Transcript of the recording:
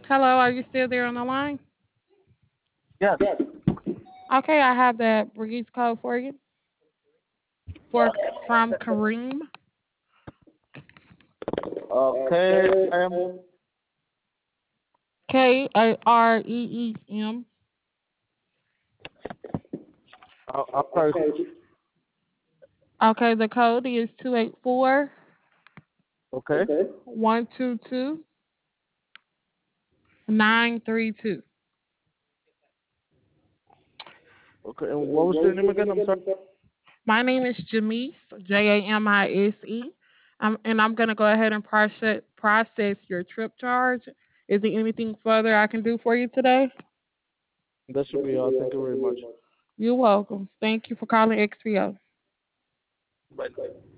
Hello, are you still there on the line? Yes. Okay, I have that Breeze code for you for from Kareem. Okay. Kareem. I'm sorry. Okay, the code is 284 Okay. 122 932. Okay. And what was your name again? I'm sorry. My name is Jamise, Jamise. And I'm going to go ahead and process your trip charge. Is there anything further I can do for you today? That should be all. Thank you very much. You're welcome. Thank you for calling XPO. Bye.